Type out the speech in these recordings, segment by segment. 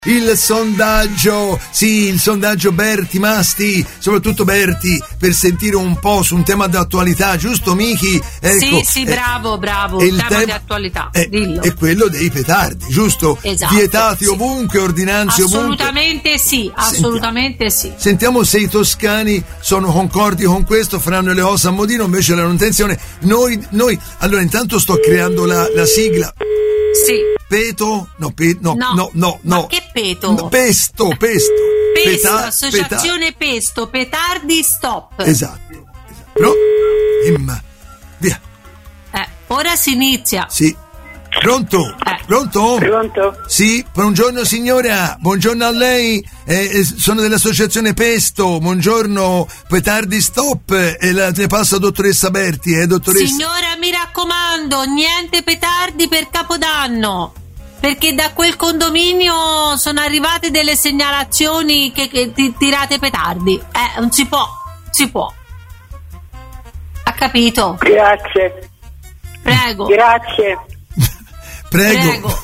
Il sondaggio, sì, il sondaggio Berti Masti, soprattutto Berti, per sentire un po' su un tema d'attualità, giusto Miki? Ecco, sì, bravo, il tema di attualità, dillo. È quello dei petardi, giusto? Esatto, Vietati ovunque, ordinanze assolutamente ovunque. Assolutamente sì. Sentiamo se i toscani sono concordi con questo, faranno le ossa a modino, invece la intenzione. Noi, allora intanto sto creando la sigla. Sì. Peto? No. Ma che peto? No, pesto. Associazione Pesto, petardi stop. Esatto. No? Via. Ora si inizia. Sì. Pronto? Pronto? Sì, buongiorno signora, buongiorno a lei, sono dell'associazione Pesto, buongiorno, petardi stop, ne passa dottoressa Berti, dottoressa? Signora, mi raccomando, niente petardi per Capodanno, perché da quel condominio sono arrivate delle segnalazioni che tirate petardi, non si può. Ha capito? Grazie. Prego. Grazie. Prego.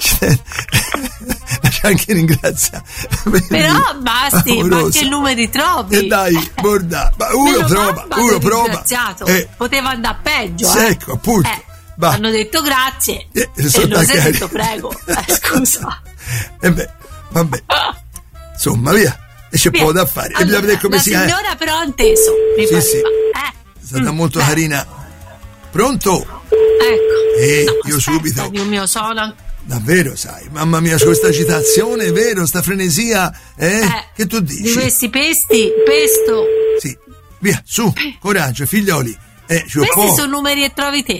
Anche ringrazia. Però basti, ma anche il numero trovi. Dai, borda. Uno prova. Poteva andare peggio. Ecco, appunto. Hanno detto grazie. E non si è detto prego. Scusa. Vabbè. Insomma, via. E c'è poco da fare. Allora, e bisogna vedere come la signora però ha inteso. Sì. È stata molto carina. Pronto? Ecco. Io subito. Dio mio, sono. Davvero, sai, mamma mia, questa agitazione, è vero, sta frenesia, che tu dici? Di questi pesto. Sì, via, su, coraggio, figlioli. Questi sono numeri e trovi te.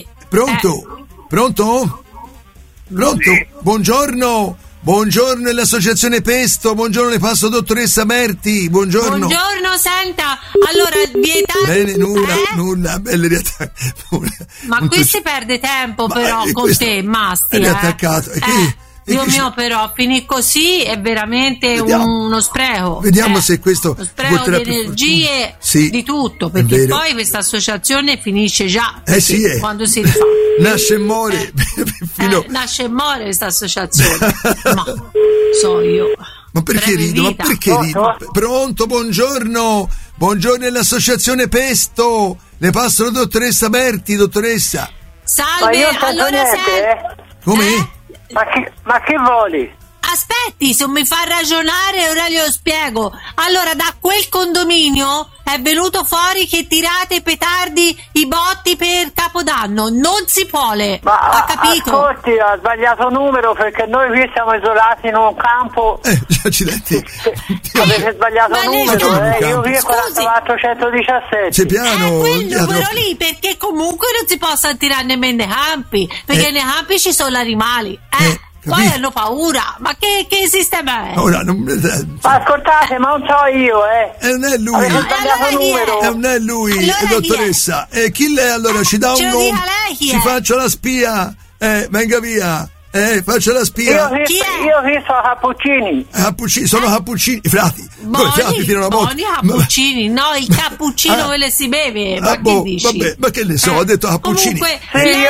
Pronto? Sì. Buongiorno, è l'associazione Pesto, buongiorno, le passo dottoressa Berti, buongiorno. Buongiorno, senta, allora vietato. Bene, nulla, belle realtà. Ma qui si perde tempo però con te, Masti. È attaccato. Dio mio, però, finì così è veramente uno spreco. Vediamo se questo lo spreco di energie, di tutto, perché poi questa associazione finisce già. Quando si rifà. Nasce e muore. Nasce e muore questa associazione. Ma so io. Ma perché rido? Pronto, buongiorno. Buongiorno, è l'associazione Pesto. Le passo la dottoressa Berti, dottoressa. Salve, allora Come? Ma che vuoi? Aspetti, se mi fa ragionare ora glielo spiego. Allora, da quel condominio è venuto fuori che tirate petardi, i botti per Capodanno. Non si può, ha capito? Ascolti, ha sbagliato numero perché noi qui siamo isolati in un campo. Accidenti. Avete sbagliato numero, io qui è 4417. C'è piano. Quel numero lì, perché comunque non si possa tirare nemmeno nei campi, perché nei campi ci sono gli animali. Poi hanno paura, ma che sistema è? Ora, ascoltate, ma non so io, non è lui. Avete sbagliato numero. Non è lui, allora dottoressa. Chi lei allora? Ci dà un nome? Ci faccio la spia. Venga via. Faccio la spia. Io qui sono Cappuccini. Sono Cappuccini. I frati. Frati tirano Cappuccini. No, il cappuccino quello si beve. Ma che dici? Vabbè, ma che ne so, ho detto Cappuccini. Comunque,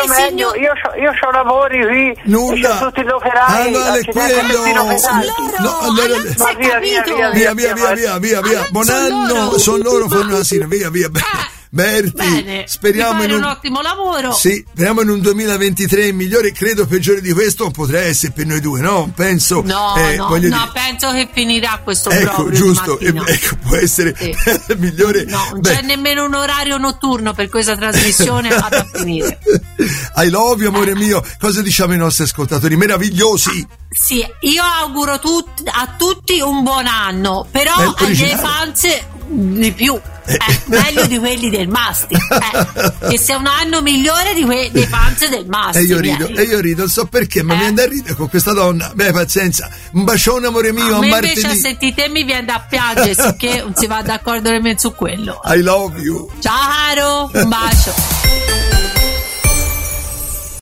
io c'ho lavori qui. Nulla. C'ho tutti gli operai. Allora è quello. Via. Buon anno. Sono loro, fanno una sera. Via. Berti, bene, speriamo in un ottimo lavoro. Sì, speriamo in un 2023 migliore, credo peggiore di questo non potrà essere per noi due, no? Penso. No, penso che finirà questo proprio. Giusto, può essere migliore. No, non c'è nemmeno un orario notturno per questa trasmissione, vado a finire. I love you, amore mio. Cosa diciamo ai nostri ascoltatori meravigliosi? Sì, io auguro a tutti un buon anno, però agli fans di più. Meglio di quelli del Masti, che sia un anno migliore dei fans del Masti. E io rido, non so perché, ma mi viene da ridere con questa donna. Pazienza, un bacione, amore mio. A me invece a sentite mi viene da piangere, sicché non si va d'accordo nemmeno su quello. I love you. Ciao caro, un bacio.